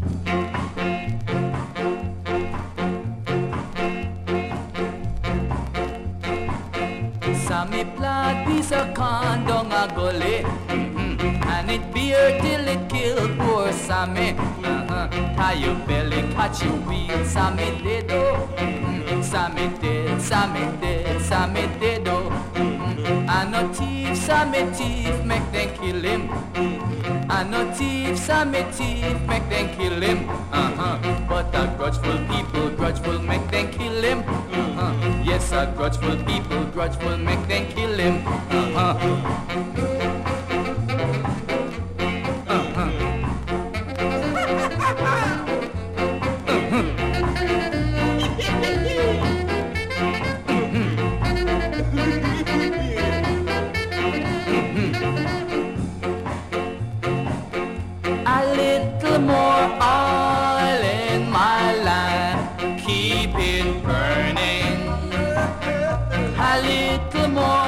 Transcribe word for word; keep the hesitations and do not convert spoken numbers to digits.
Sammy plant piece of corn down a gully, mm-hmm. and it beer till it kill poor Sammy. Uh-huh. Tie your belly, catch your wheel, Sammy dead oh. Mm-hmm. Sammy dead, Sammy dead, Sammy dead oh. Mm-hmm. And no thief, Sammy thief, make them kill him. Mm-hmm. And no thief, Sammy thief, make them kill him. Uh-huh. But a grudgeful people, grudgeful, make them kill him. Uh-huh. Yes, a grudgeful people, grudgeful, make them kill him. Uh-huh. Uh-huh. A little more oil in my lamp, keep it burning. A little more